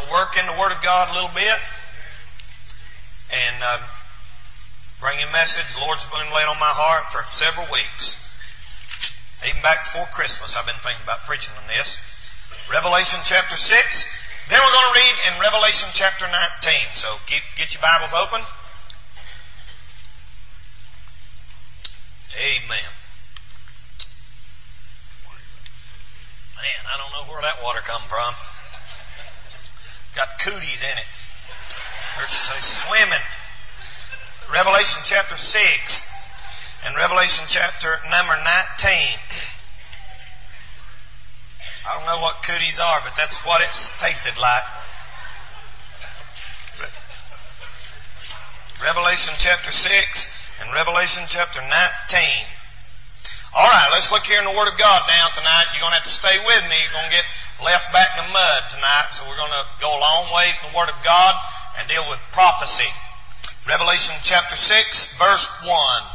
work in the Word of God a little bit and bring you a message the Lord's been laid on my heart for several weeks. Even back before Christmas, I've been thinking about preaching on this. Revelation chapter 6. Then we're going to read in Revelation chapter 19. So get your Bibles open. Amen. Man, I don't know where that water come from. Got cooties in it. They're swimming. Revelation chapter 6 and Revelation chapter number 19. I don't know what cooties are, but that's what it's tasted like. Revelation chapter 6 and Revelation chapter 19. All right, let's look here in the Word of God now tonight. You're going to have to stay with me. You're going to get left back in the mud tonight. So we're going to go a long ways in the Word of God and deal with prophecy. Revelation chapter 6, verse 1.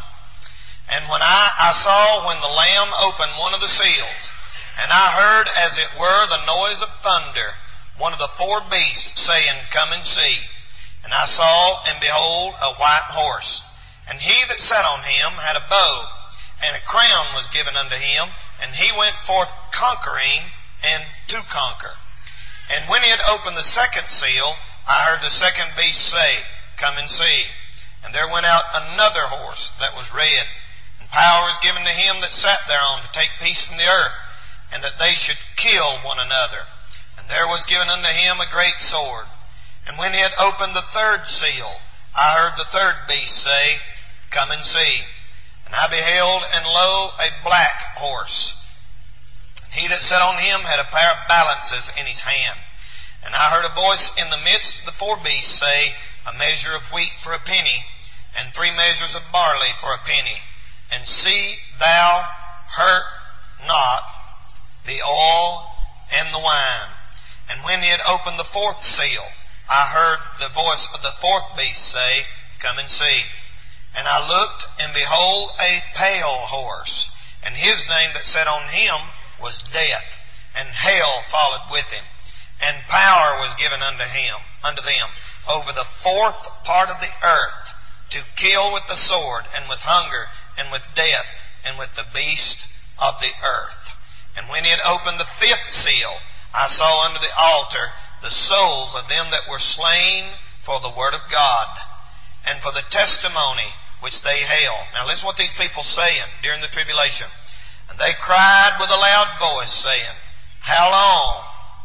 And when I saw when the Lamb opened one of the seals, and I heard as it were the noise of thunder, one of the four beasts saying, Come and see. And I saw, and behold, a white horse. And he that sat on him had a bow, and a crown was given unto him, and he went forth conquering and to conquer. And when he had opened the second seal, I heard the second beast say, Come and see. And there went out another horse that was red, and power was given to him that sat thereon to take peace from the earth, and that they should kill one another. And there was given unto him a great sword. And when he had opened the third seal, I heard the third beast say, Come and see. And I beheld, and lo, a black horse. And he that sat on him had a pair of balances in his hand. And I heard a voice in the midst of the four beasts say, A measure of wheat for a penny, and 3 measures of barley for a penny. And see thou hurt not the oil and the wine. And when he had opened the fourth seal, I heard the voice of the fourth beast say, Come and see. And I looked, and behold, a pale horse. And his name that sat on him was Death, and hell followed with him. And power was given unto them, over the fourth part of the earth, to kill with the sword, and with hunger, and with death, and with the beast of the earth. And when he had opened the fifth seal, I saw under the altar the souls of them that were slain for the word of God, and for the testimony which they held. Now listen what these people saying during the tribulation. And they cried with a loud voice, saying, How long,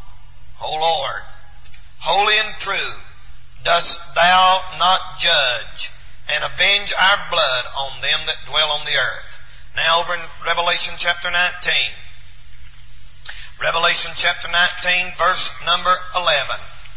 O Lord, holy and true, dost thou not judge and avenge our blood on them that dwell on the earth? Now over in Revelation chapter 19. Revelation chapter 19, verse number 11.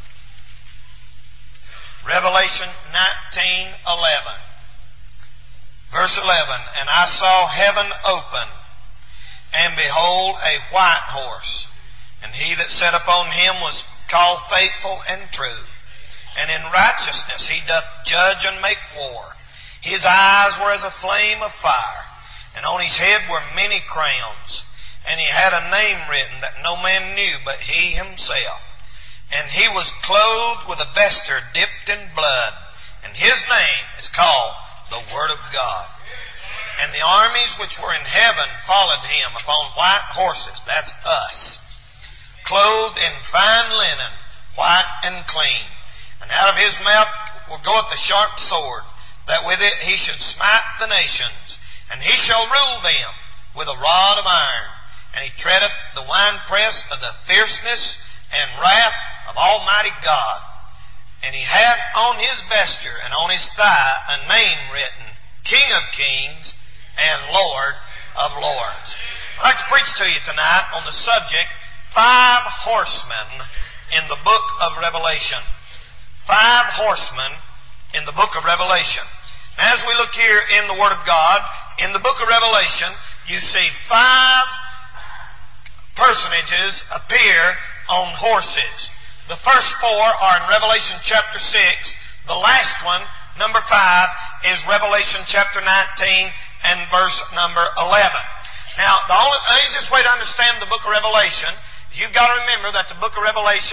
Revelation 19:11. Verse 11. And I saw heaven open, and behold, a white horse. And he that sat upon him was called Faithful and True. And in righteousness he doth judge and make war. His eyes were as a flame of fire, and on his head were many crowns. And he had a name written that no man knew but he himself. And he was clothed with a vesture dipped in blood. And his name is called the Word of God. And the armies which were in heaven followed him upon white horses. That's us. Clothed in fine linen, white and clean. And out of his mouth goeth a sharp sword, that with it he should smite the nations. And he shall rule them with a rod of iron. And he treadeth the winepress of the fierceness and wrath of Almighty God. And he hath on his vesture and on his thigh a name written, King of Kings and Lord of Lords. I'd like to preach to you tonight on the subject, 5 horsemen in the book of Revelation. 5 horsemen in the book of Revelation. Now, as we look here in the Word of God, in the book of Revelation, you see 5 personages appear on horses. The first 4 are in Revelation chapter 6. The last one, number 5, is Revelation chapter 19 and verse number 11. Now, the easiest way to understand the book of Revelation is you've got to remember that the book of Revelation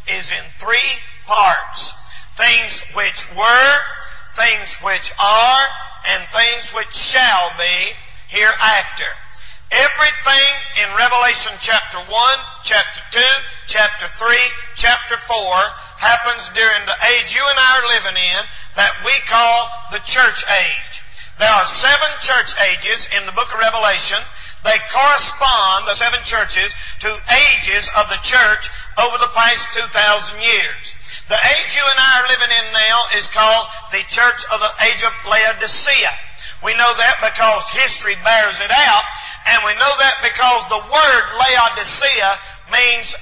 is in three parts. Things which were, things which are, and things which shall be hereafter. Everything in Revelation chapter 1, chapter 2, chapter 3, chapter 4 happens during the age you and I are living in that we call the church age. There are 7 church ages in the book of Revelation. They correspond, the 7 churches, to ages of the church over the past 2,000 years. The age you and I are living in now is called the church of the age of Laodicea. We know that because history bears it out, and we know that because the word Laodicea means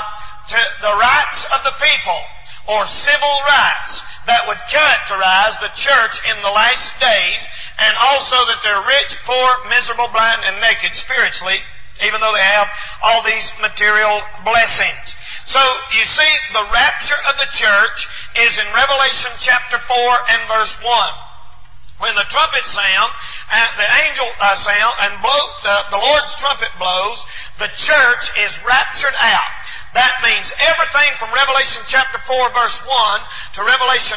the rights of the people, or civil rights that would characterize the church in the last days, and also that they're rich, poor, miserable, blind, and naked spiritually, even though they have all these material blessings. So, you see, the rapture of the church is in Revelation chapter 4 and verse 1. When the trumpet sound, the angel sound, and the Lord's trumpet blows, the church is raptured out. That means everything from Revelation chapter 4 verse 1 to Revelation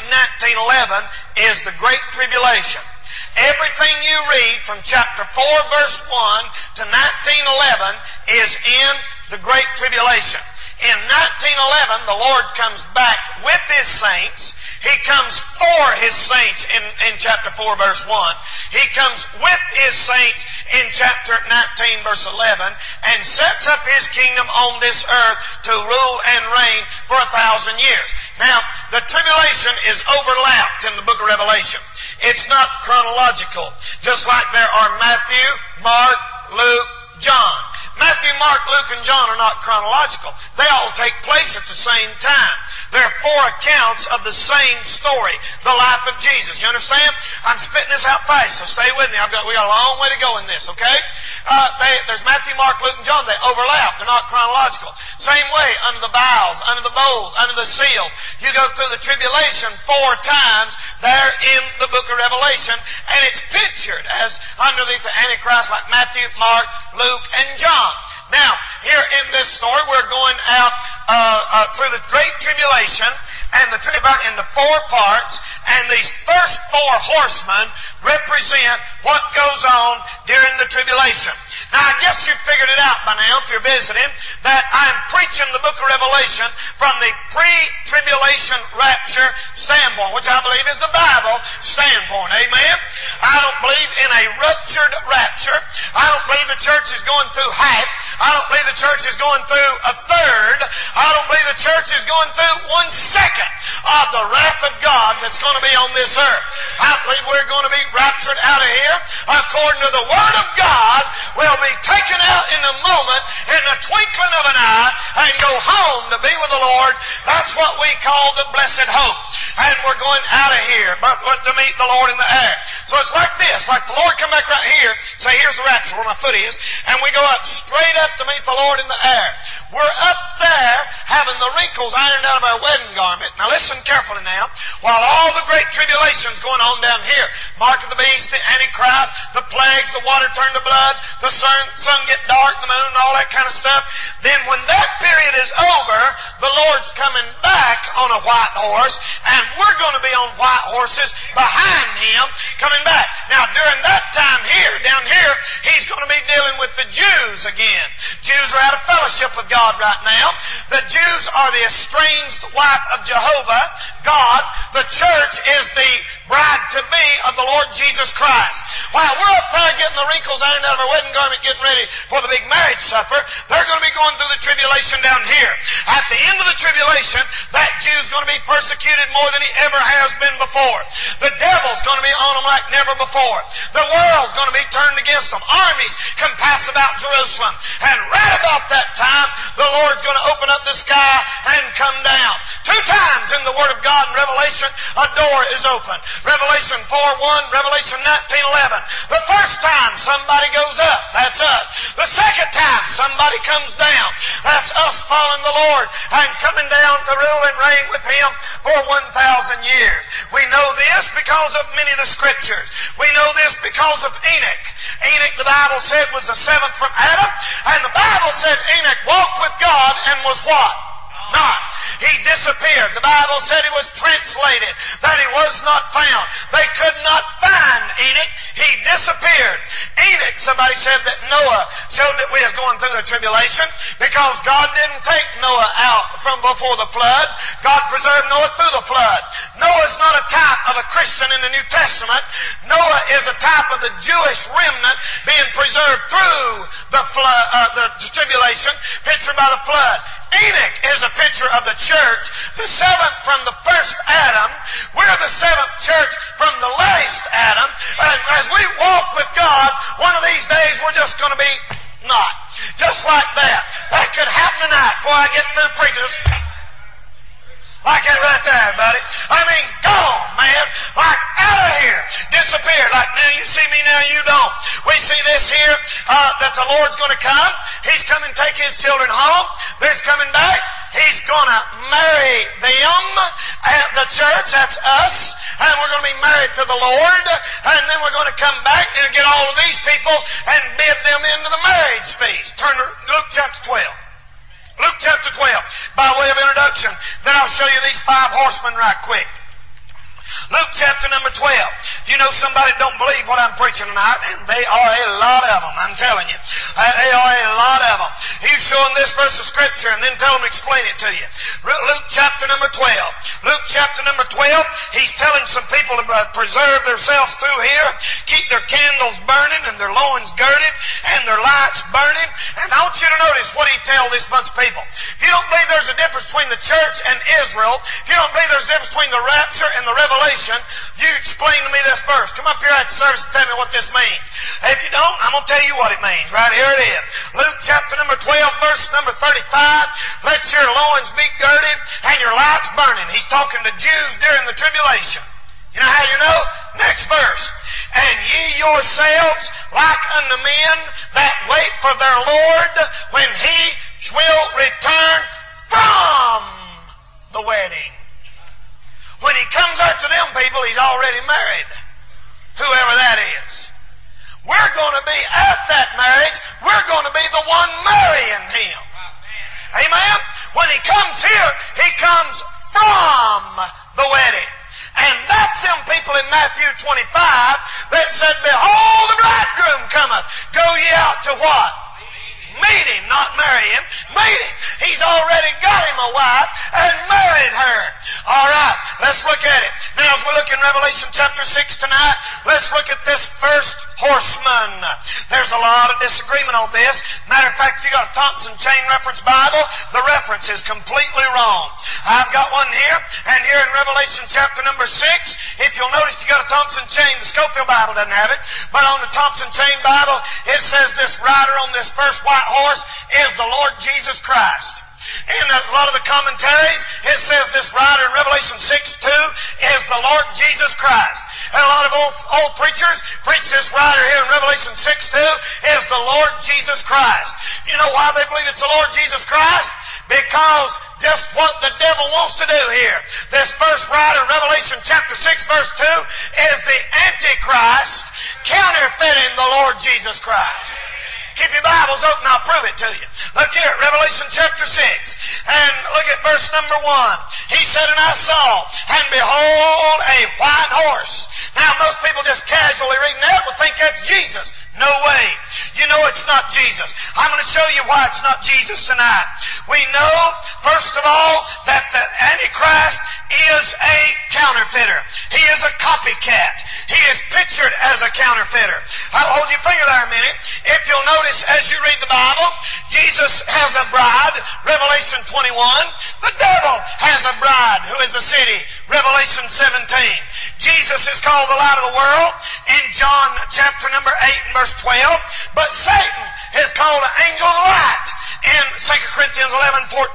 19:11 is the Great Tribulation. Everything you read from chapter 4 verse 1 to 19:11 is in the Great Tribulation. In 19:11, the Lord comes back with His saints. He comes for His saints in chapter 4 verse 1. He comes with His saints in chapter 19 verse 11 and sets up His kingdom on this earth to rule and reign for 1,000 years. Now, the tribulation is overlapped in the book of Revelation. It's not chronological, just like there are Matthew, Mark, Luke, John. Matthew, Mark, Luke, and John are not chronological. They all take place at the same time. There are 4 accounts of the same story, the life of Jesus. You understand? I'm spitting this out fast, so stay with me. We got a long way to go in this, okay? There's Matthew, Mark, Luke, and John. They overlap. They're not chronological. Same way under the vials, under the bowls, under the seals. You go through the tribulation 4 times there in the book of Revelation, and it's pictured as underneath the Antichrist like Matthew, Mark, Luke, and John. Now, here in this story, we're going out through the Great Tribulation, and the tribulation into 4 parts, and these first 4 horsemen represent what goes on during the tribulation. Now, I guess you've figured it out by now, if you're visiting, that I'm preaching the book of Revelation from the pre-tribulation rapture standpoint, which I believe is the Bible standpoint. Amen? I don't believe in a ruptured rapture. I don't believe the church is going through half. I don't believe the church is going through a third. I don't believe the church is going through 1/2 of the wrath of God that's going to be on this earth. I believe we're going to be raptured out of here according to the Word of God. We'll be taken out in a moment, in the twinkling of an eye, and go home to be with the Lord. That's what we call the blessed hope. And we're going out of here, but to meet the Lord in the air. So it's like this, like the Lord come back right here, say, here's the rapture where my foot is, and we go up straight up to meet the Lord in the air. We're up there having the wrinkles ironed out of our wedding garment. Now listen carefully now. While all the great tribulation's going on down here, mark of the beast, the Antichrist, the plagues, the water turned to blood, the sun get dark, the moon, all that kind of stuff. Then when that period is over, the Lord's coming back on a white horse, and we're going to be on white horses behind Him coming back. Now during that time here, down here, He's going to be dealing with the Jews again. Jews are out of fellowship with God right now. The Jews are the estranged wife of Jehovah, God. The church is the bride-to-be of the Lord Jesus Christ. While we're up there getting the wrinkles ironed out of our wedding garment, getting ready for the big marriage supper, they're going to be going through the tribulation down here. At the end of the tribulation, that Jew's going to be persecuted more than he ever has been before. The devil's going to be on them like never before. The world's going to be turned against them. Armies compass about Jerusalem. And right about that time, the Lord's going to open up the sky and come down. 2 times in the Word of God in Revelation, a door is open. Revelation 4:1, Revelation 19:11. The first time somebody goes up, that's us. The second time somebody comes down, that's us following the Lord and coming down to rule and reign with Him for 1,000 years. We know this because of many of the Scriptures. We know this because of Enoch. Enoch, the Bible said, was the 7th from Adam, and the Bible said Enoch walked with God and was what? Not. He disappeared. The Bible said he was translated, that he was not found. They could not find Enoch. He disappeared. Enoch, somebody said that Noah showed that we was going through the tribulation because God didn't take Noah out from before the flood. God preserved Noah through the flood. Noah is not a type of a Christian in the New Testament. Noah is a type of the Jewish remnant being preserved through the flood, the tribulation, pictured by the flood. Enoch is a picture of the church, the seventh from the first Adam. We're the seventh church from the last Adam. And as we walk with God, one of these days we're just going to be not. Just like that. That could happen tonight before I get through preaching. Like that right there, buddy. I mean, gone, man. Like out of here. Disappeared. Like now you see me, now you don't. We see this here, that the Lord's going to come. He's coming to take His children home. There's coming back. He's going to marry them at the church. That's us. And we're going to be married to the Lord. And then we're going to come back and get all of these people and bid them into the marriage feast. Turn to Luke chapter 12. Luke chapter 12, by way of introduction. Then I'll show you these 5 horsemen right quick. Luke chapter number 12. If you know somebody that don't believe what I'm preaching tonight, and they are a lot of them, I'm telling you. They are a lot of them. He's showing this verse of Scripture and then tell them to explain it to you. Luke chapter number 12. Luke chapter number 12, he's telling some people to preserve themselves through here, keep their candles burning and their loins girded and their lights burning. And I want you to notice what he tells this bunch of people. If you don't believe there's a difference between the church and Israel, if you don't believe there's a difference between the rapture and the revelation, you explain to me this verse. Come up here at the service and tell me what this means. If you don't, I'm going to tell you what it means. Right here it is. Luke chapter number 12, verse number 35. Let your loins be girded and your lights burning. He's talking to Jews during the tribulation. You know how you know? Next verse. And ye yourselves like unto men that wait for their Lord when He will return from the wedding. When He comes out to them people, He's already married. Whoever that is. We're going to be at that marriage. We're going to be the one marrying Him. Amen? When He comes here, He comes from the wedding. And that's them people in Matthew 25 that said, Behold, the bridegroom cometh. Go ye out to what? Meet him, not marry him. Meet him. He's already got him a wife and married her. All right, let's look at it. Now, as we look in Revelation chapter 6 tonight, let's look at this first horseman. There's a lot of disagreement on this. Matter of fact, if you got a Thompson Chain Reference Bible, the reference is completely wrong. I've got one here, and here in Revelation chapter number 6, if you'll notice, you got a Thompson Chain. The Scofield Bible doesn't have it, but on the Thompson Chain Bible, it says this rider on this first white horse is the Lord Jesus Christ. In a lot of the commentaries, it says this rider in Revelation 6:2 is the Lord Jesus Christ. And a lot of old preachers preach this rider here in Revelation 6:2 is the Lord Jesus Christ. You know why they believe it's the Lord Jesus Christ? Because just what the devil wants to do here. This first rider in Revelation chapter 6 verse 2 is the Antichrist counterfeiting the Lord Jesus Christ. Keep your Bibles open, I'll prove it to you. Look here at Revelation chapter 6. And look at verse number 1. He said, And I saw, and behold, a white horse. Now, most people just casually reading that would think that's Jesus. No way. You know it's not Jesus. I'm going to show you why it's not Jesus tonight. We know, first of all, that the Antichrist is a counterfeiter. He is a copycat. He is pictured as a counterfeiter. I'll hold your finger there a minute. If you'll notice as you read the Bible, Jesus has a bride, Revelation 21. The devil has a bride who is a city, Revelation 17. Jesus is called the light of the world in John chapter number 8 and verse 12. But Satan is called an angel of light in 2 Corinthians 11:14.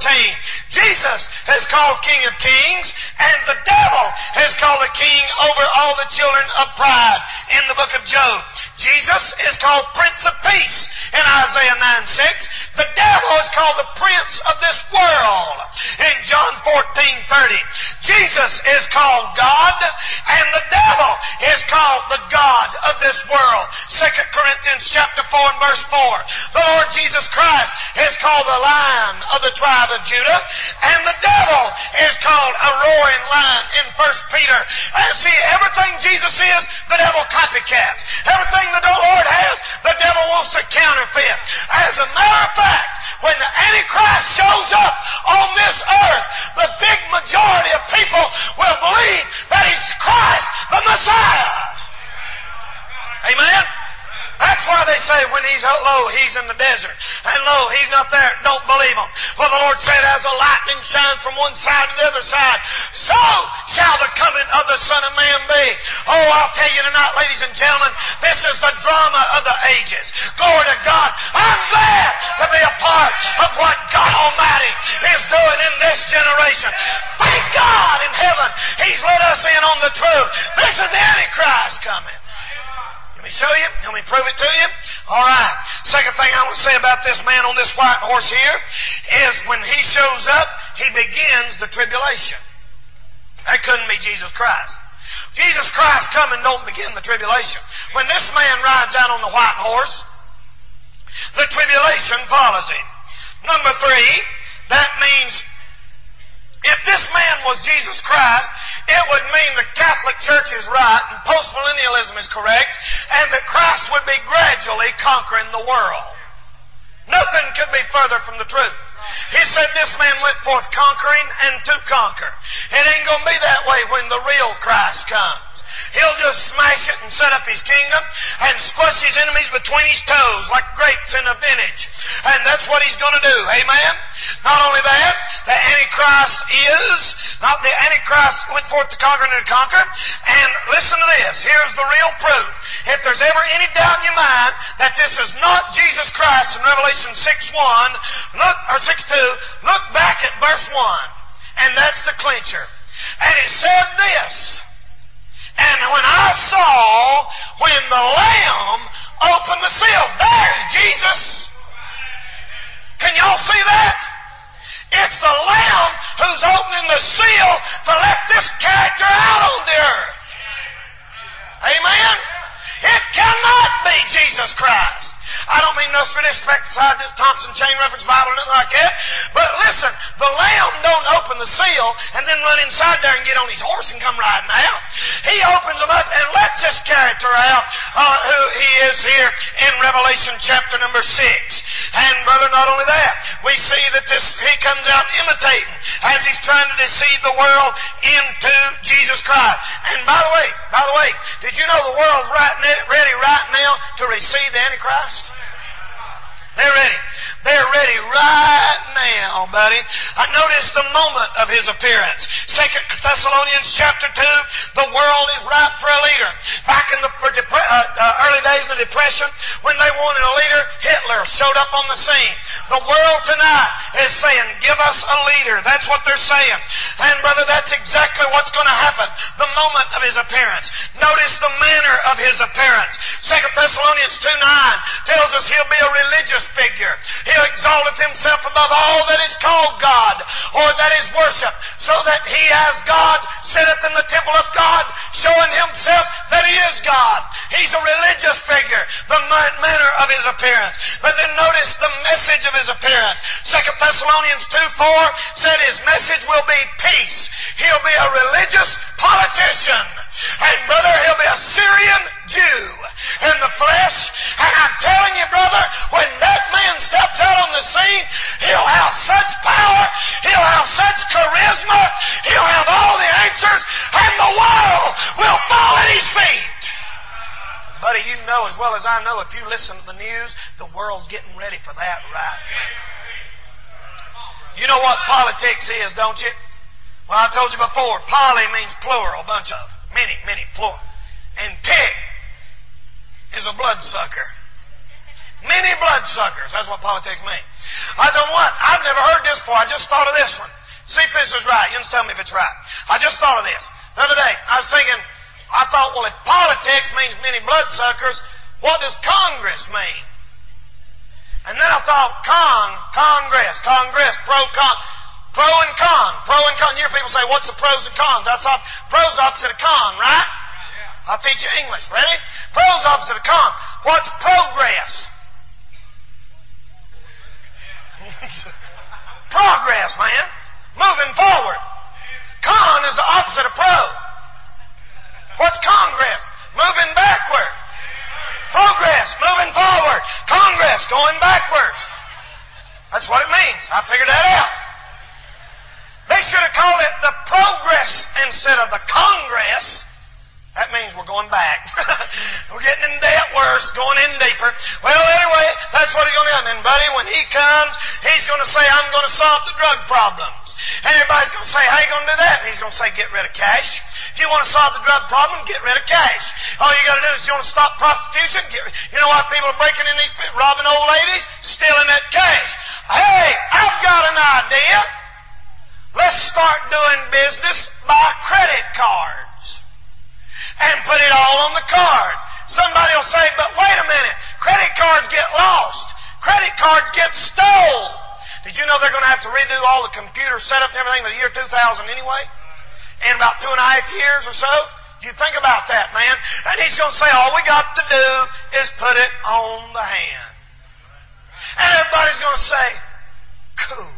Jesus is called King of Kings, and the devil is called the king over all the children of pride in the book of Job. Jesus is called Prince of Peace in Isaiah 9:6. The devil is called the prince of this world in John 14:30. Jesus is called God, and the devil is called the God of this world. 2 Corinthians chapter 4 and verse 4. The Lord Jesus Christ is called the Lion of the tribe of Judah, and the devil is called a roaring lion in 1 Peter. See, everything Jesus is, the devil copycats. Everything the Lord has, the devil wants to counterfeit. As a matter of fact, when the Antichrist shows up on this earth, the big majority of people will believe that he's Christ, the Messiah. Amen? That's why they say when he's low, he's in the desert. And low, he's not there. Don't believe him. For the Lord said, as a lightning shines from one side to the other side, so shall the coming of the Son of Man be. Oh, I'll tell you tonight, ladies and gentlemen, this is the drama of the ages. Glory to God. I'm glad to be a part of what God Almighty is doing in this generation. Thank God in heaven he's let us in on the truth. This is the Antichrist coming. Let me show you. Let me prove it to you. All right. Second thing I want to say about this man on this white horse here is when he shows up, he begins the tribulation. That couldn't be Jesus Christ. Jesus Christ coming don't begin the tribulation. When this man rides out on the white horse, the tribulation follows him. Number 3, that means if this man was Jesus Christ, it would mean the Catholic Church is right and postmillennialism is correct, and that Christ would be gradually conquering the world. Nothing could be further from the truth. He said this man went forth conquering and to conquer. It ain't going to be that way when the real Christ comes. He'll just smash it and set up his kingdom and squash his enemies between his toes like grapes in a vintage. And that's what he's going to do. Amen? Not only that, the Antichrist went forth to conquer and to conquer. And listen to this. Here's the real proof. If there's ever any doubt in your mind that this is not Jesus Christ in Revelation 6:1, or 6:2, look back at verse 1. And that's the clincher. And it said this. And when I saw when the Lamb opened the seals, there's Jesus. Can y'all see that? It's the Lamb who's opening the seal to let this character out on the earth. Amen? It cannot be Jesus Christ. I don't mean no disrespect beside this Thompson Chain Reference Bible or nothing like that. But listen, the Lamb don't open the seal and then run inside there and get on his horse and come riding out. He opens them up and lets this character out who he is here in Revelation chapter number 6. And brother, not only that, we see that he comes out imitating as he's trying to deceive the world into Jesus Christ. And by the way, did you know the world's ready right now to receive the Antichrist? They're ready. They're ready right now, buddy. I noticed the moment of his appearance. 2 Thessalonians chapter 2, the world is ripe for a leader. Back in the early days of the Depression, when they wanted a leader, Hitler showed up on the scene. The world tonight is saying, give us a leader. That's what they're saying. And brother, that's exactly what's going to happen the moment of his appearance. Notice the manner of his appearance. 2 Thessalonians 2:9 tells us he'll be a religious figure. He exalteth himself above all that is called God or that is worshipped, so that he as God sitteth in the temple of God, showing himself that he is God. He's a religious figure, the manner of his appearance. But then notice the message of his appearance. 2 Thessalonians 2:4 said his message will be peace. He'll be a religious politician. And brother, he'll be a Syrian Jew in the flesh. And I'm telling you, brother, when that man steps out on the scene, he'll have such power, he'll have such charisma, he'll have all the answers, and the world will fall at his feet. Buddy, you know as well as I know, if you listen to the news, the world's getting ready for that right now. You know what politics is, don't you? Well, I told you before, poly means plural, a bunch of. Many, plural. And tic is a bloodsucker. Many bloodsuckers. That's what politics means. I tell you what, I've never heard this before. I just thought of this one. See if this is right. You just tell me if it's right. I just thought of this. The other day, I thought, well, if politics means many bloodsuckers, what does Congress mean? And then I thought, Congress, pro and con. You hear people say, what's the pros and cons? I thought pros opposite of con, right? I'll teach you English. Ready? Pros opposite of con. What's progress? Progress, man. Moving forward. Con is the opposite of pro. What's congress? Moving backward. Progress, moving forward. Congress, going backwards. That's what it means. I figured that out. They should have called it the progress instead of the congress. That means we're going back. We're getting in debt worse, going in deeper. Well, anyway, that's what he's going to do. And then, buddy, when he comes, he's going to say, I'm going to solve the drug problems. And everybody's going to say, how are you going to do that? And he's going to say, get rid of cash. If you want to solve the drug problem, get rid of cash. All you got to do is, you want to stop prostitution, you know why people are breaking in these, robbing old ladies? Stealing that cash. Hey, I've got an idea. Let's start doing business by credit cards. And put it all on the card. Somebody will say, but wait a minute, credit cards get lost. Credit cards get stole. Did you know they're going to have to redo all the computer setup and everything for the year 2000 anyway? In about 2.5 years or so? You think about that, man. And he's going to say, all we got to do is put it on the hand. And everybody's going to say, cool.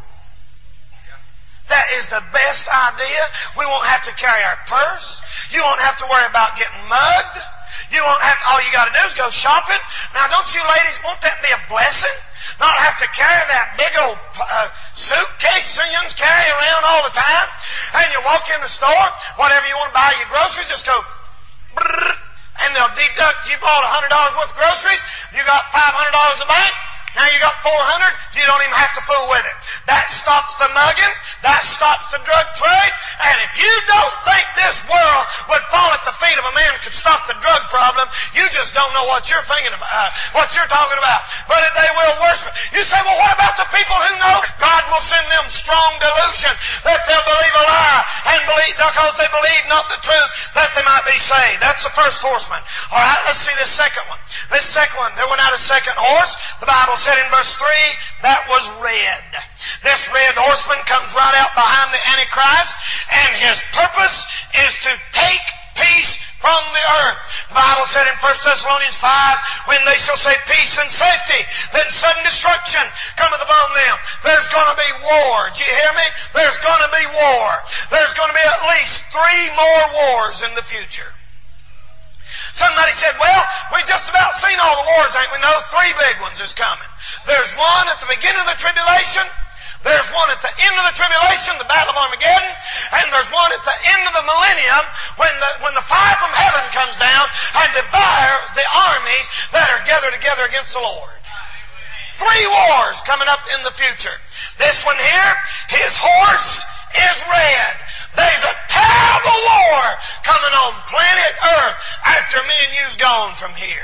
That is the best idea. We won't have to carry our purse. You won't have to worry about getting mugged. You won't have to, all you got to do is go shopping. Now, don't you ladies, won't that be a blessing? Not have to carry that big old suitcase young's carry around all the time. And you walk in the store, whatever you want to buy your groceries, just go brrr, and they'll deduct. You bought $100 worth of groceries. You got $500 in the bank. Now you got $400, you don't even have to fool with it. That stops the mugging, that stops the drug trade, and if you don't think this world would fall at the feet of a man who could stop the drug problem, you just don't know what you're thinking about, what you're talking about. But they will worship. You say, well, what about the people who know? God will send them strong delusion that they'll believe a lie, and believe because they believe not the truth, that they might be saved. That's the first horseman. All right, let's see this second one. This second one, there went out a second horse. The Bible said in verse 3, that was red. This red horseman comes right out behind the Antichrist, and his purpose is to take peace from the earth. The Bible said in 1 Thessalonians 5, when they shall say peace and safety, then sudden destruction cometh upon them. There's going to be war. Do you hear me? There's going to be war. There's going to be at least 3 more wars in the future. Somebody said, well, we've just about seen all the wars, ain't we? No, 3 big ones is coming. There's one at the beginning of the tribulation. There's one at the end of the tribulation, the Battle of Armageddon. And there's one at the end of the millennium when the fire from heaven comes down and devours the armies that are gathered together against the Lord. 3 wars coming up in the future. This one here, his horse is red. There's a terrible war coming on planet Earth after me and you's gone from here.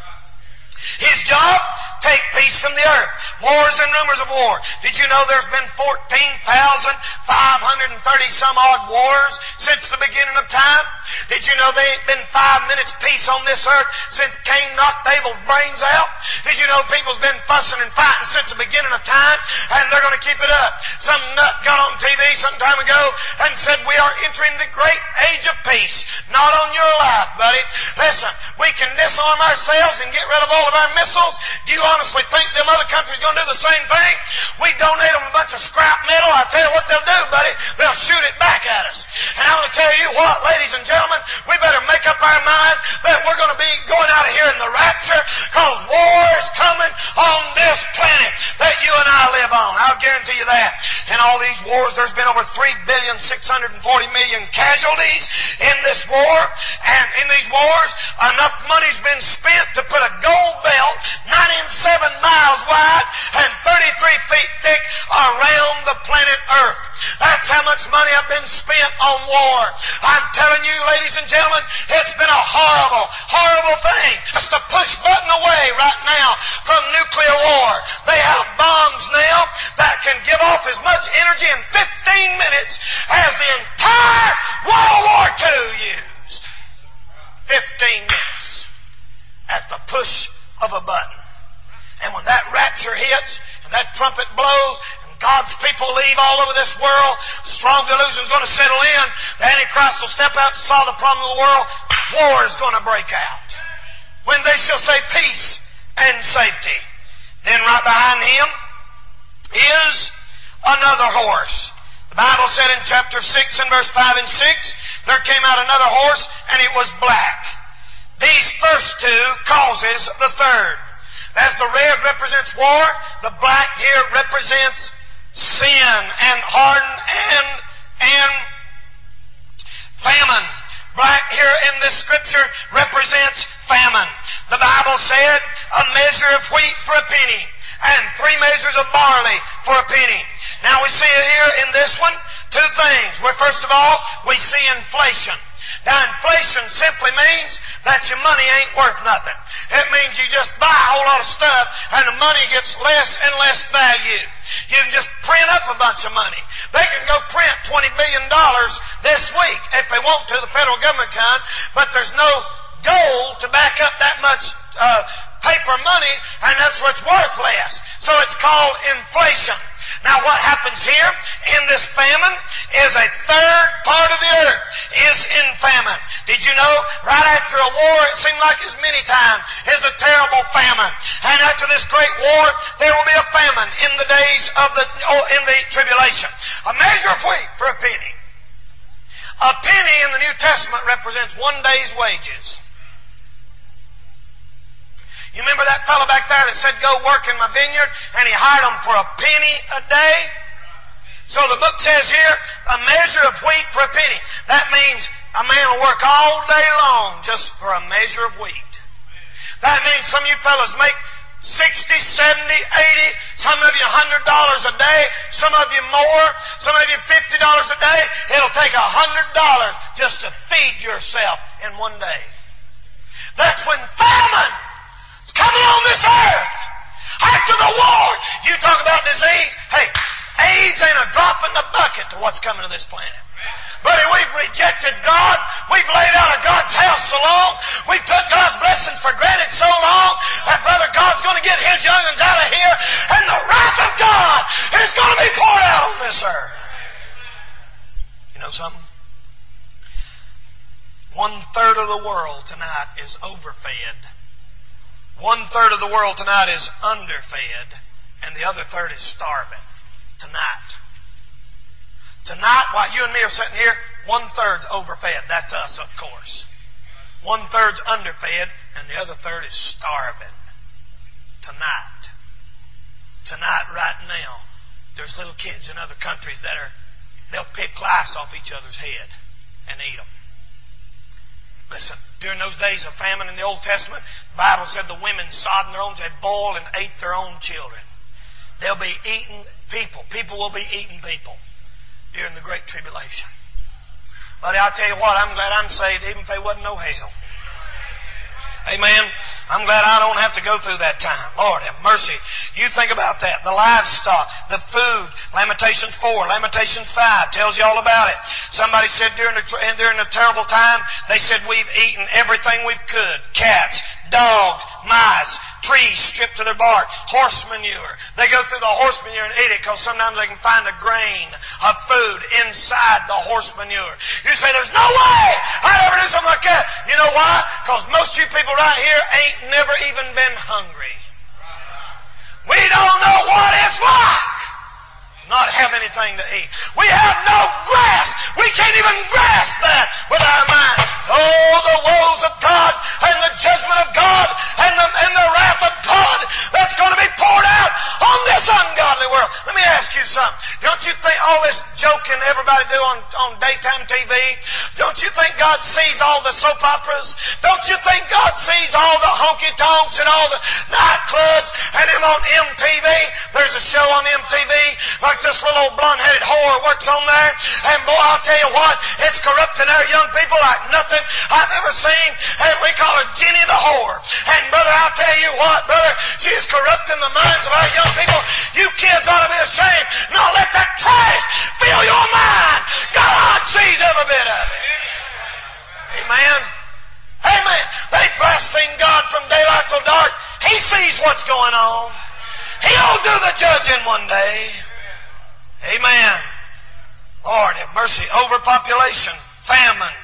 His job, take peace from the earth. Wars and rumors of war. Did you know there's been 14,530 some odd wars since the beginning of time? Did you know there ain't been 5 minutes peace on this earth since Cain knocked Abel's brains out? Did you know people's been fussing and fighting since the beginning of time, and they're going to keep it up? Some nut got on TV some time ago and said we are entering the great age of peace. Not on your life, buddy. Listen, we can disarm ourselves and get rid of all of our missiles. Do you honestly think them other countries going to do the same thing? We donate them a bunch of scrap metal. I tell you what they'll do, buddy. They'll shoot it back at us. And I want to tell you what, ladies and gentlemen, we better make up our mind that we're going to be going out of here in the rapture, because war is coming on this planet that you and I live on. I'll guarantee you that. In all these wars, there's been over 3,640,000,000 casualties in this war. And in these wars, enough money's been spent to put a gold belt 97 miles wide and 33 feet thick around the planet Earth. That's how much money have been spent on war. I'm telling you, ladies and gentlemen, it's been a horrible, horrible thing. Just a push button away right now from nuclear war. They have bombs now that can give off as much energy in 15 minutes as the entire World War II used. 15 minutes at the push of a button. And when that rapture hits and that trumpet blows and God's people leave all over this world, strong delusion is going to settle in. The Antichrist will step out and solve the problem of the world. War is going to break out. When they shall say peace and safety. Then right behind him, is another horse. The Bible said in chapter 6 and verse 5 and 6, there came out another horse, and it was black. These first two causes the third. As the red represents war, the black here represents sin and harden and famine. Black here in this scripture represents famine. The Bible said a measure of wheat for a penny and 3 measures of barley for a penny. Now we see here in this one two things. Where first of all, we see inflation. Now inflation simply means that your money ain't worth nothing. It means you just buy a whole lot of stuff and the money gets less and less value. You can just print up a bunch of money. They can go print $20 billion this week if they want to, the federal government can, but there's no gold to back up that much paper money, and that's what's worth less. So it's called inflation. Now what happens here in this famine is a third part of the earth is in famine. Did you know right after a war, it seemed like as many times, is a terrible famine. And after this great war, there will be a famine in the days of in the tribulation. A measure of wheat for a penny. A penny in the New Testament represents 1 day's wages. You remember that fellow back there that said, go work in my vineyard, and he hired them for a penny a day? So the book says here, a measure of wheat for a penny. That means a man will work all day long just for a measure of wheat. That means some of you fellows make 60, 70, 80, some of you $100 a day, some of you more, some of you $50 a day. It'll take $100 just to feed yourself in 1 day. That's when famine is coming on this earth. After the war, you talk about disease. Hey, AIDS ain't a drop in the bucket to what's coming to this planet. Buddy, we've rejected God. We've laid out of God's house so long. We've took God's blessings for granted so long that, brother, God's going to get His young'uns out of here, and the wrath of God is going to be poured out on this earth. You know something? 1/3 of the world tonight is overfed. 1/3 of the world tonight is underfed, and the other third is starving. Tonight. Tonight, while you and me are sitting here, 1/3's overfed. That's us, of course. 1/3's underfed, and the other third is starving. Tonight. Tonight, right now, there's little kids in other countries they'll pick lice off each other's head and eat them. Listen, during those days of famine in the Old Testament, the Bible said the women sodden their own, they boiled and ate their own children. They'll be eating people. People will be eating people during the Great Tribulation. But I'll tell you what, I'm glad I'm saved even if there wasn't no hell. Amen. I'm glad I don't have to go through that time. Lord have mercy. You think about that. The livestock, the food. Lamentations 4, Lamentations 5 tells you all about it. Somebody said during the terrible time, they said we've eaten everything we could. Cats, dogs, mice, trees stripped to their bark, horse manure. They go through the horse manure and eat it because sometimes they can find a grain of food inside the horse manure. You say, there's no way I'd ever do something like that. You know why? Because most of you people right here ain't never even been hungry. We don't know what it's like not have anything to eat. We have no grasp. We can't even grasp that with our mind. Oh, the woes of God and the judgment of God and the wrath of God that's going to be poured out on this ungodly world. Let me ask you something. Don't you think all this joking everybody do on daytime TV, don't you think God sees all the soap operas? Don't you think God sees all the honky-tonks and all the nightclubs and them on MTV? There's a show on MTV like this little old blonde-headed whore works on there. And boy, I'll tell you what, it's corrupting our young people like nothing I've ever seen. And we call her Jenny the whore. And brother, I'll tell you what, brother, she is corrupting the minds of our young people. You kids ought to be ashamed. Not let that trash fill your mind. God sees every bit of it. Amen. Amen. They blaspheme God from daylight till dark. He sees what's going on. He'll do the judging one day. Amen. Lord have mercy. Overpopulation, famine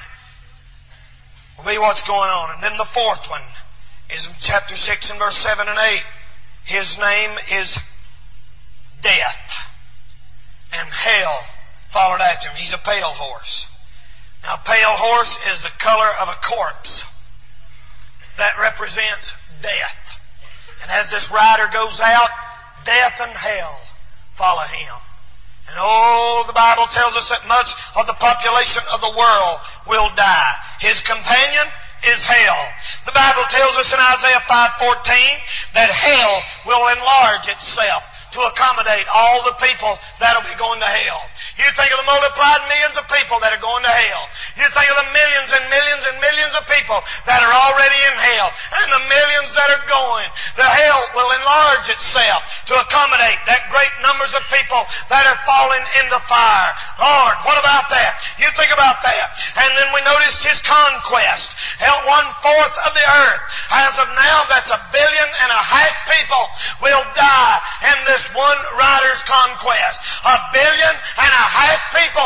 will be what's going on. And then the fourth one is in chapter 6 and verse 7 and 8. His name is death. And hell followed after him. He's a pale horse. Now, a pale horse is the color of a corpse. That represents death. And as this rider goes out, death and hell follow him. And the Bible tells us that much of the population of the world will die. His companion is hell. The Bible tells us in Isaiah 5:14 that hell will enlarge itself to accommodate all the people that will be going to hell. You think of the multiplied millions of people that are going to hell. You think of the millions and millions and millions of people that are already in hell and the millions that are going. The hell will enlarge itself to accommodate that great numbers of people that are falling into fire. Lord, what about that? You think about that. And then we noticed his conquest. Hell, 1/4 of the earth. As of now, that's 1.5 billion people will die in this one rider's conquest. 1.5 billion people,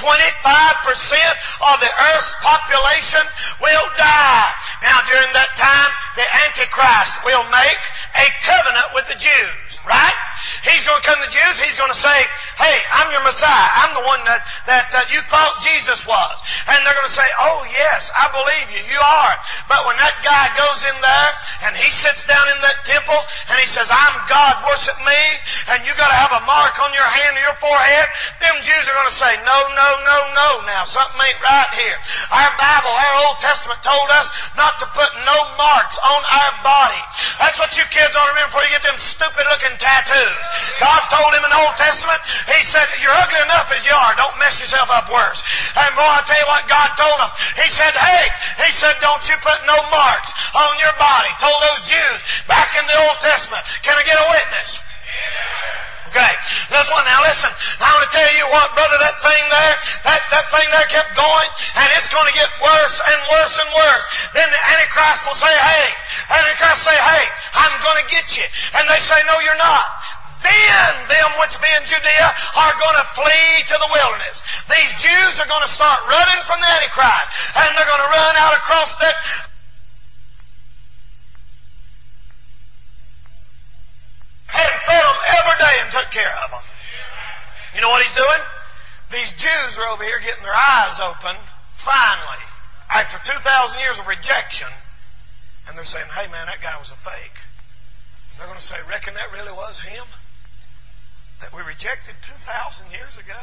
25% of the earth's population will die. Now, during that time, the Antichrist will make a covenant with the Jews, right? He's going to come to the Jews. He's going to say, hey, I'm your Messiah. I'm the one that you thought Jesus was. And they're going to say, oh, yes, I believe you. You are. But when that guy goes in there and he sits down in that temple and he says, I'm God, worship me, and you got to have a mark on your hand or your forehead, them Jews are going to say, no, no, no, no. Now, something ain't right here. Our Bible, our Old Testament told us not to put no marks on our body. That's what you kids ought to remember before you get them stupid-looking tattoos. God told him in the Old Testament, He said, you're ugly enough as you are. Don't mess yourself up worse. And boy, I tell you what God told him. He said, don't you put no marks on your body. Told those Jews back in the Old Testament. Can I get a witness? Okay, this one. Now listen, I want to tell you what, brother, that thing there kept going, and it's going to get worse and worse and worse. Then the Antichrist will say, hey, I'm going to get you. And they say, no, you're not. Then them which be in Judea are going to flee to the wilderness. These Jews are going to start running from the Antichrist, and they're going to run out across that. And fed them every day and took care of them. You know what he's doing? These Jews are over here getting their eyes open, finally, after 2,000 years of rejection, and they're saying, hey man, that guy was a fake. And they're going to say, reckon that really was him? That we rejected 2,000 years ago?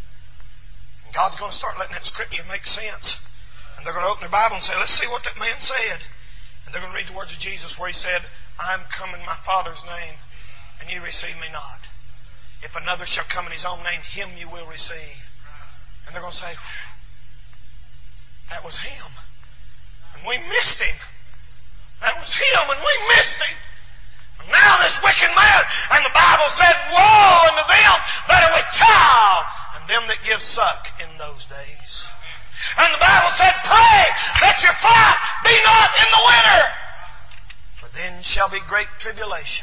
And God's going to start letting that scripture make sense. And they're going to open their Bible and say, let's see what that man said. And they're going to read the words of Jesus where he said, I am come in my Father's name, and you receive me not. If another shall come in his own name, him you will receive. And they're going to say, that was him. And we missed him. That was him and we missed him. And now this wicked man, and the Bible said, woe unto them that are with child, and them that give suck in those days. And the Bible said, pray that your flight be not in the winter, for then shall be great tribulation,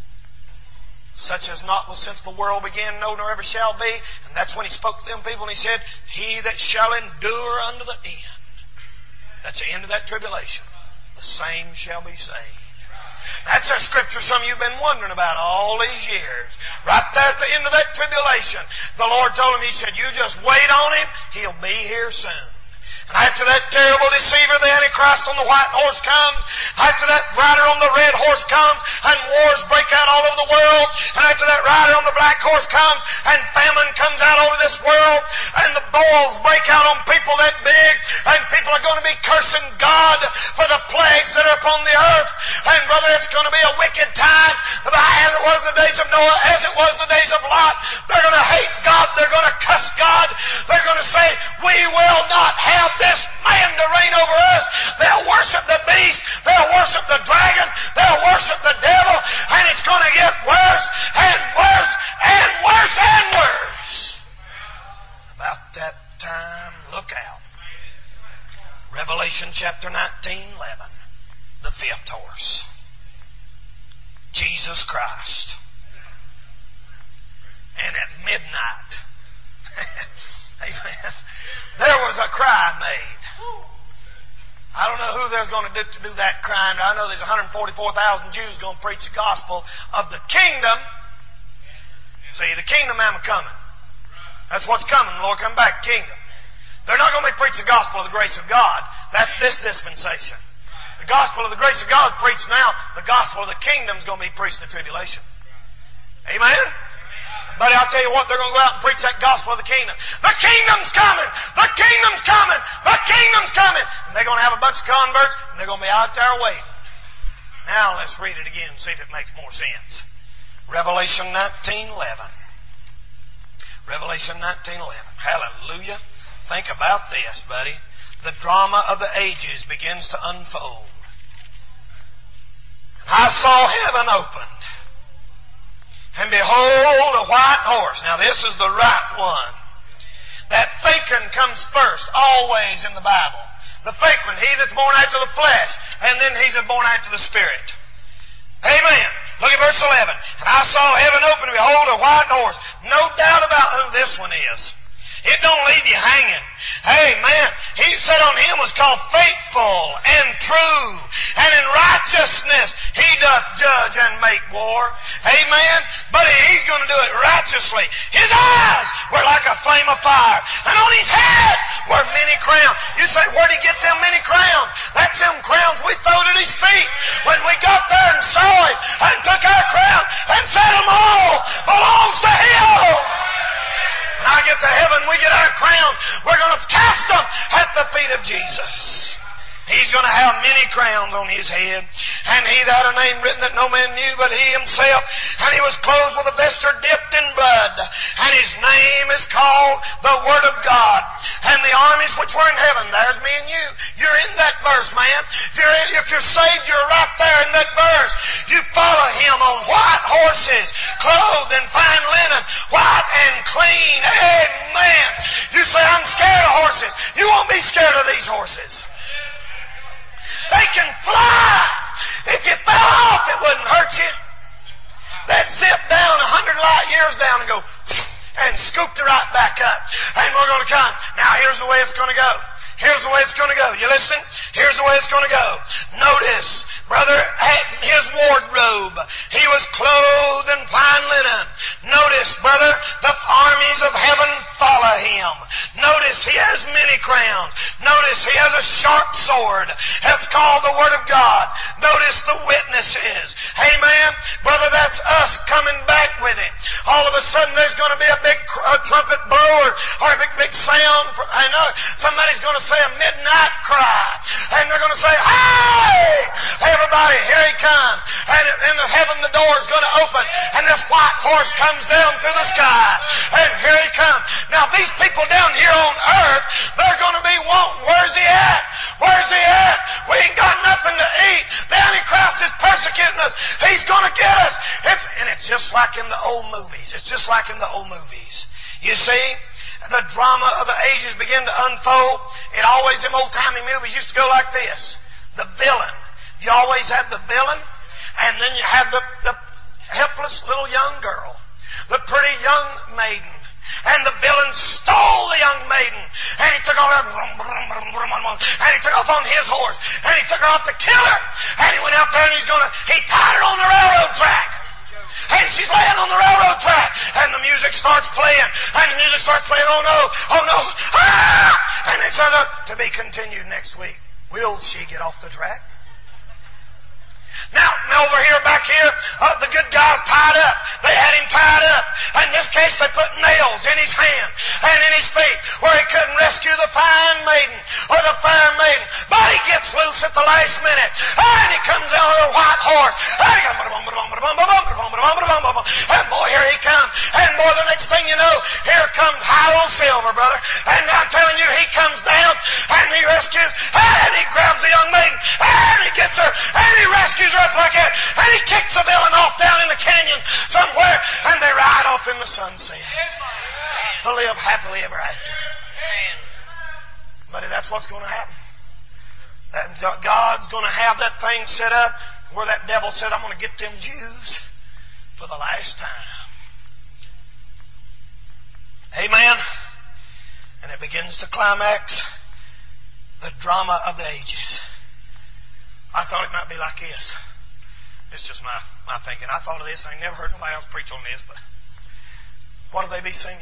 such as not was since the world began, no, nor ever shall be. And that's when he spoke to them people and he said, he that shall endure unto the end. That's the end of that tribulation. The same shall be saved. That's a scripture some of you have been wondering about all these years. Right there at the end of that tribulation, the Lord told him, He said, you just wait on Him. He'll be here soon. And after that terrible deceiver, the Antichrist on the white horse comes, after that rider on the red horse comes, and wars break out all over the world, and after that rider on the black horse comes, and famine comes out over this world, and the boils break out on people that big, and people are going to be cursing God for the plagues that are upon the earth. And brother, it's going to be a wicked time. As it was in the days of Noah, as it was in the days of Lot. They're going to hate God. They're going to cuss God. They're going to say, we will not have this man to reign over us. They'll worship the beast. They'll worship the dragon. They'll worship the devil. And it's going to get worse and worse and worse and worse. About that time, look out. Revelation chapter 19:11. The fifth horse. Jesus Christ. And at midnight, amen, there was a cry made. I don't know who there's going to do that crying. I know there's 144,000 Jews going to preach the gospel of the kingdom. See, the kingdom am coming. That's what's coming. The Lord come back, the kingdom. They're not going to be preaching the gospel of the grace of God. That's this dispensation. The gospel of the grace of God is preached now. The gospel of the kingdom is going to be preached in the tribulation. Amen? But I'll tell you what, they're going to go out and preach that gospel of the kingdom. The kingdom's coming! The kingdom's coming! The kingdom's coming! And they're going to have a bunch of converts, and they're going to be out there waiting. Now let's read it again and see if it makes more sense. Revelation 19:11. Revelation 19:11. Hallelujah. Think about this, buddy. The drama of the ages begins to unfold. I saw heaven opened, and behold, a white horse. Now this is the right one. That fake one comes first, always in the Bible. The fake one, he that's born after the flesh, and then he's born after the Spirit. Amen. Look at verse 11. And I saw heaven open, and behold, a white horse. No doubt about who this one is. It don't leave you hanging. Amen. He said on him was called faithful and true, and in righteousness he doth judge and make war. Amen. But he's going to do it righteously. His eyes were like a flame of fire, and on his head were many crowns. You say, where'd he get them many crowns? That's them crowns we throwed at his feet when we got there and saw him and took our crown and said them all belongs to him. When I get to heaven, we get our crown. We're going to cast them at the feet of Jesus. He's going to have many crowns on his head. And he that had a name written that no man knew but he himself. And he was clothed with a vesture dipped in blood. And his name is called the Word of God. And the armies which were in heaven, there's me and you. You're in that verse, man. If you're saved, you're right there in that verse. You follow him on white horses, clothed in fine linen, white and clean. Amen. You say, I'm scared of horses. You won't be scared of these horses. They can fly. If you fell off, it wouldn't hurt you. They'd zip down 100 light years down and go and scoop you right back up. And we're going to come. Now here's the way it's going to go. Here's the way it's going to go. You listen? Here's the way it's going to go. Notice, brother, his wardrobe. He was clothed in fine linen. Notice, brother, the armies of heaven follow him. Notice he has many crowns. Notice he has a sharp sword. That's called the Word of God. Notice the witnesses. Amen. Brother, that's us coming back with him. All of a sudden there's going to be a big trumpet blow or a big sound. I know somebody's going to say a midnight cry. And they're going to say, hey! Everybody, here he comes. And in the heaven the door is going to open. And this white horse comes down through the sky. And here he comes. Now these people down here on earth, they're going to be wanting, where's he at? Where's he at? We ain't got nothing to eat. The Antichrist is persecuting us. He's going to get us. It's just like in the old movies. It's just like in the old movies. You see, the drama of the ages begin to unfold. It always, them old-timey movies used to go like this. The villain. You always had the villain, and then you had the helpless little young girl, the pretty young maiden. And the villain stole the young maiden, and he took off, and he took off on his horse, and he took her off to kill her. And he went out there and he tied her on the railroad track. And she's laying on the railroad track, and the music starts playing, oh no, ah! And it's to be continued next week. Will she get off the track? Now over here, back here, the good guy's tied up. They had him tied up. In this case, they put nails in his hand and in his feet where he couldn't rescue the fine maiden or the fair maiden. But he gets loose at the last minute, and he comes out on a white horse. And boy, here he comes. And boy, the next thing you know, here comes Harold Silver, brother. And I'm telling you, he comes down and he rescues, and he grabs the young maiden, and he gets her, and he rescues her up like that, and he kicks the villain off down in the canyon somewhere, and they ride off in the sunset to live happily ever after. But that's what's going to happen. God's going to have that thing set up where that devil said, I'm going to get them Jews for the last time. Amen. And it begins to climax the drama of the ages. I thought it might be like this. It's just my thinking. I thought of this. I never heard nobody else preach on this, but What'll they be singing?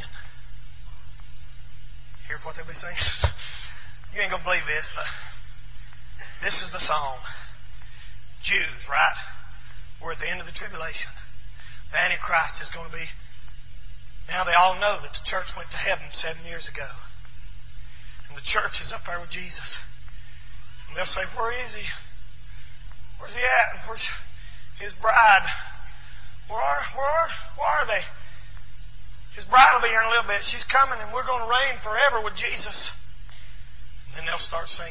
Here's what they'll be singing. You ain't going to believe this, but this is the song. Jews, right? We're at the end of the tribulation. The Antichrist is going to be... Now they all know that the church went to heaven 7 years ago. And the church is up there with Jesus. And they'll say, where is he? Where's he at? Where's his bride? Where are they? His bride will be here in a little bit. She's coming and we're going to reign forever with Jesus. And then they'll start singing.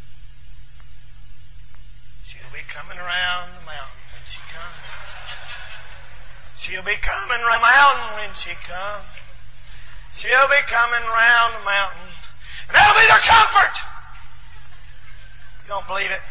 She'll be coming around the mountain when she comes. She'll be coming around the mountain when she comes. She'll be coming around the mountain. And that'll be their comfort. You don't believe it?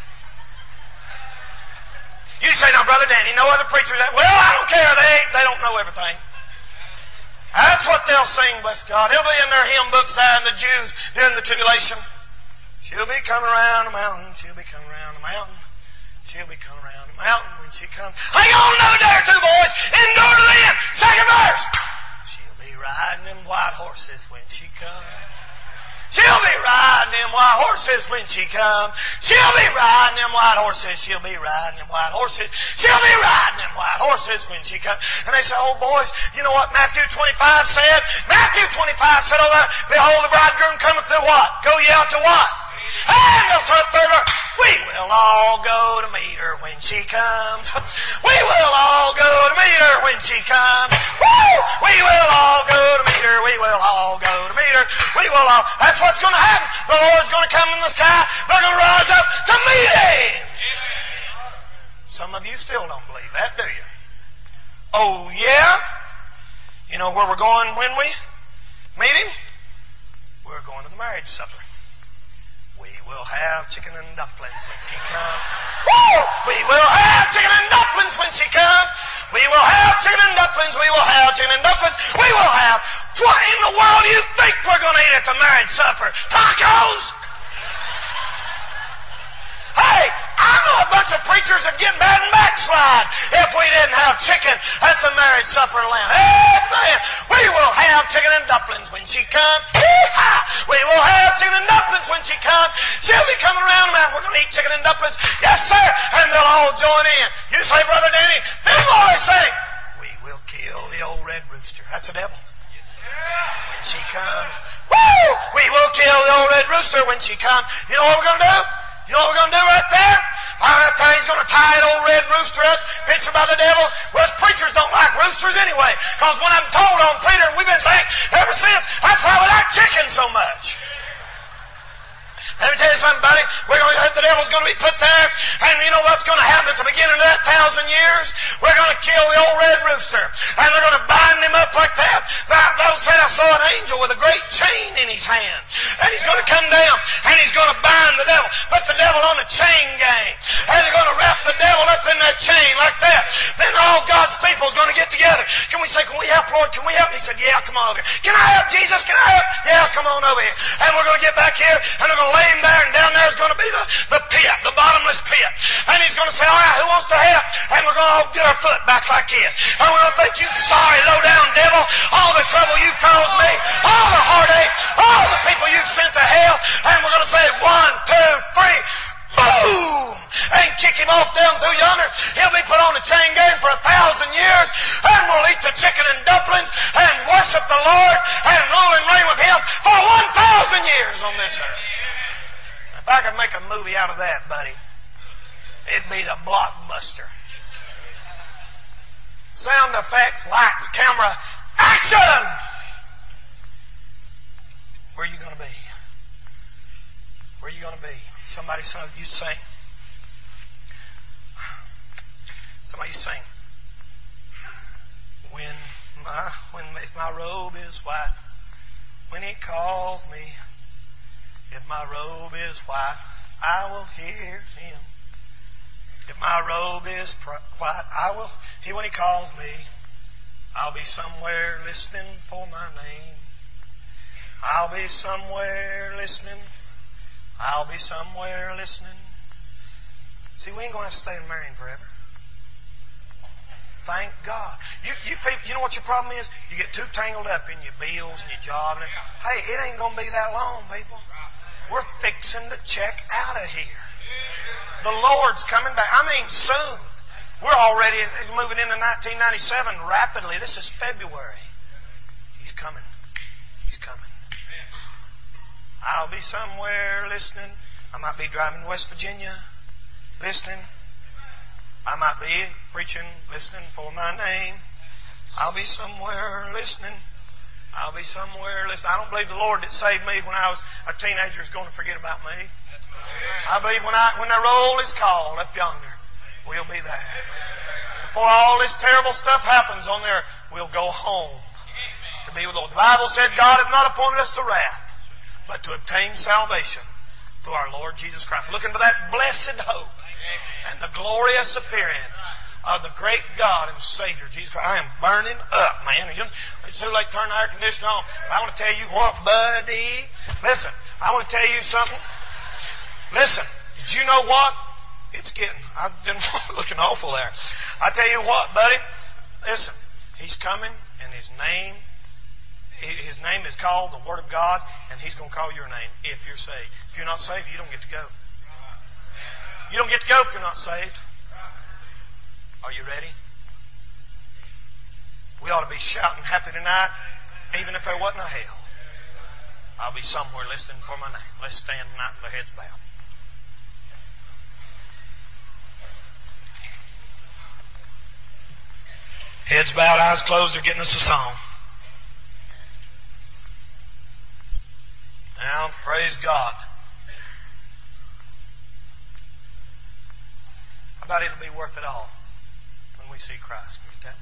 You say, now, Brother Danny, no other preachers that, well, I don't care. They don't know everything. That's what they'll sing, bless God. It'll be in their hymn books there in the Jews during the tribulation. She'll be coming around the mountain. She'll be coming around the mountain. She'll be coming around the mountain when she comes. Hang on another day or two, boys. Endure to the end. Second verse. She'll be riding them white horses when she comes. She'll be riding them white horses when she comes. She'll be riding them white horses. She'll be riding them white horses. She'll be riding them white horses when she comes. And they say, oh boys, you know what Matthew 25 said? Matthew 25 said, oh there, behold the bridegroom cometh to what? Go ye out to what? And they'll say third verse, we will all go to meet her when she comes. We will all go to meet her when she comes. Woo! We will all go to meet her. We will all go to meet her. We will all. That's what's going to happen. The Lord's going to come in the sky. They're going to rise up to meet Him. Some of you still don't believe that, do you? Oh, yeah? You know where we're going when we meet Him? We're going to the marriage supper. We will have chicken and dumplings when she comes. Woo! We will have chicken and dumplings when she comes. We will have chicken and dumplings. We will have chicken and dumplings. We will have... What in the world do you think we're going to eat at the marriage supper? Tacos? Hey, I know a bunch of preachers that get mad and backslide if we didn't have chicken at the marriage supper lamb. Amen. We will have chicken and dumplings when she comes. We will have chicken and dumplings when she comes. She'll be coming around, man. We're going to eat chicken and dumplings. Yes, sir. And they'll all join in. You say, Brother Danny, them boys say, we will kill the old red rooster. That's the devil. When she comes. Woo! We will kill the old red rooster when she comes. You know what we're going to do? You know what we're going to do right there? Right there, he's going to tie an old red rooster up, pictured by the devil. Well, us preachers don't like roosters anyway, because when I'm told on Peter, and we've been saying ever since, that's why we like chicken so much. Let me tell you something, buddy. The devil's going to be put there, and you know what's going to happen at the beginning of that 1,000 years? We're going to kill the old red rooster, and they're going to bind him up like that. The Bible said I saw an angel with a great chain in his hand, and he's going to come down, and he's going to bind the devil, put the devil on a chain gang, and they're going to wrap the devil up in that chain like that. Then all God's people is going to get together. Can we say, can we help, Lord? Can we help? He said, yeah, come on over here. Can I help, Jesus? Can I help? Yeah, come on over here. And we're going to get back here, and they're going to lay him there, and down there is going to be the pit, the bottomless pit. And he's going to say, all right, who wants to help? And we're going to all get our foot back like this. And we're going to think, you sorry, low-down devil, all the trouble you've caused me, all the heartache, all the people you've sent to hell. And we're going to say, 1, 2, 3, boom! And kick him off down through yonder. He'll be put on a chain gang for 1,000 years, and we'll eat the chicken and dumplings and worship the Lord and rule and reign with Him for 1,000 years on this earth. If I could make a movie out of that, buddy, it'd be the blockbuster. Sound effects, lights, camera, action! Where are you going to be? Where are you going to be? Somebody you sing. Somebody sing. If my robe is white, when He calls me, if my robe is white, I will hear Him. If my robe is white, when He calls me, I'll be somewhere listening for my name. I'll be somewhere listening. I'll be somewhere listening. See, we ain't going to have to stay in Marion forever. Thank God. You people, you know what your problem is? You get too tangled up in your bills and your job. Hey, it ain't going to be that long, people. We're fixing to check out of here. The Lord's coming back. I mean, soon. We're already moving into 1997 rapidly. This is February. He's coming. He's coming. I'll be somewhere listening. I might be driving to West Virginia listening. I might be preaching, listening for my name. I'll be somewhere listening. I'll be somewhere listening. I don't believe the Lord that saved me when I was a teenager is going to forget about me. I believe when the roll is called up yonder, we'll be there. Before all this terrible stuff happens on there, we'll go home to be with the Lord. The Bible said God hath not appointed us to wrath, but to obtain salvation through our Lord Jesus Christ. Looking for that blessed hope and the glorious appearing of the great God and Savior, Jesus Christ. I am burning up, man. It's too late to turn the air conditioner on. But I want to tell you what, buddy. Listen, I want to tell you something. Listen, did you know what? It's getting, I've been looking awful there. I tell you what, buddy. Listen, He's coming and His name is called the Word of God, and He's going to call your name if you're saved. If you're not saved, you don't get to go. You don't get to go if you're not saved. Are you ready? We ought to be shouting happy tonight, even if there wasn't a hell. I'll be somewhere listening for my name. Let's stand tonight with our heads bowed. Heads bowed, eyes closed, they're getting us a song. Now, praise God. How about it'll be worth it all when we see Christ? Can we get that?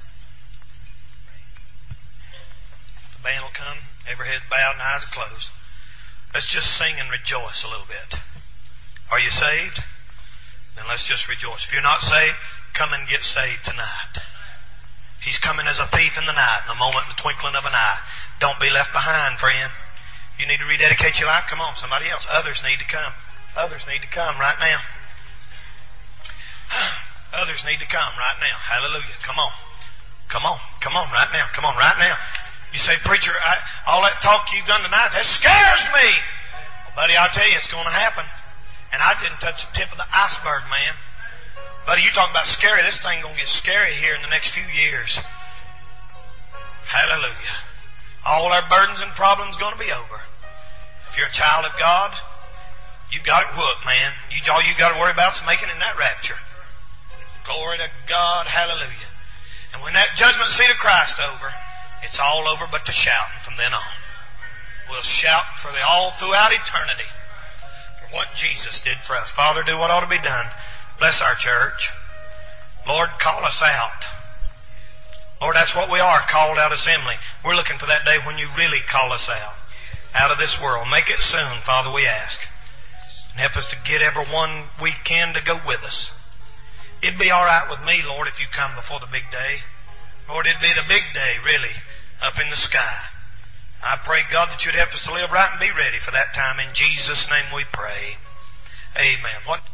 The band will come, every head bowed and eyes closed. Let's just sing and rejoice a little bit. Are you saved? Then let's just rejoice. If you're not saved, come and get saved tonight. He's coming as a thief in the night, in the moment, in the twinkling of an eye. Don't be left behind, friend. You need to rededicate your life. Come on, somebody else. Others need to come. Others need to come right now. Others need to come right now. Hallelujah. Come on. Come on. Come on right now. Come on right now. You say, preacher, all that talk you've done tonight, that scares me. Well, buddy, I'll tell you, it's going to happen. And I didn't touch the tip of the iceberg, man. Buddy, you talk about scary. This thing going to get scary here in the next few years. Hallelujah. All our burdens and problems going to be over. If you're a child of God, you got it whooped, man. All you got to worry about is making it in that rapture. Glory to God. Hallelujah. And when that judgment seat of Christ over, it's all over but the shouting from then on. We'll shout for all throughout eternity for what Jesus did for us. Father, do what ought to be done. Bless our church. Lord, call us out. Lord, that's what we are, called out assembly. We're looking for that day when you really call us out of this world. Make it soon, Father, we ask. And help us to get everyone we can to go with us. It'd be all right with me, Lord, if you come before the big day. Lord, it'd be the big day, really, up in the sky. I pray, God, that you'd help us to live right and be ready for that time. In Jesus' name we pray. Amen.